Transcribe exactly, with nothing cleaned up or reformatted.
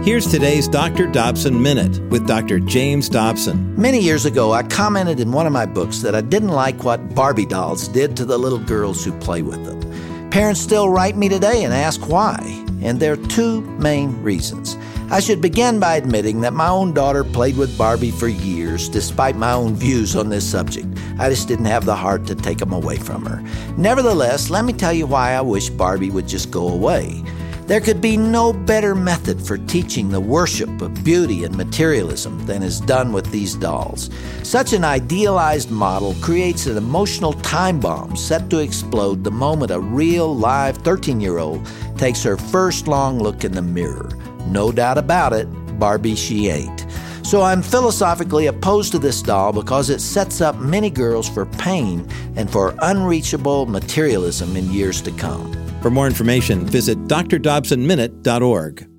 Here's today's Doctor Dobson Minute with Doctor James Dobson. Many years ago, I commented in one of my books that I didn't like what Barbie dolls did to the little girls who play with them. Parents still write me today and ask why, and there are two main reasons. I should begin by admitting that my own daughter played with Barbie for years, despite my own views on this subject. I just didn't have the heart to take them away from her. Nevertheless, let me tell you why I wish Barbie would just go away. There could be no better method for teaching the worship of beauty and materialism than is done with these dolls. Such an idealized model creates an emotional time bomb set to explode the moment a real, live thirteen-year-old takes her first long look in the mirror. No doubt about it, Barbie she ain't. So I'm philosophically opposed to this doll because it sets up many girls for pain and for unreachable materialism in years to come. For more information, visit d r dobson minute dot org.